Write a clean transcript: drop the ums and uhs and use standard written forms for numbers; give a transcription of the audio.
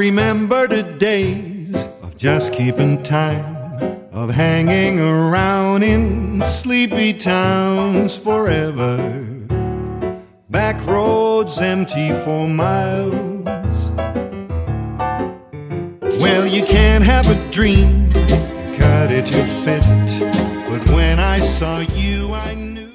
remember the days of just keeping time, of hanging around in sleepy towns forever. Back roads empty for miles. Well, you can't have a dream, cut it to fit. But when I saw you, I knew.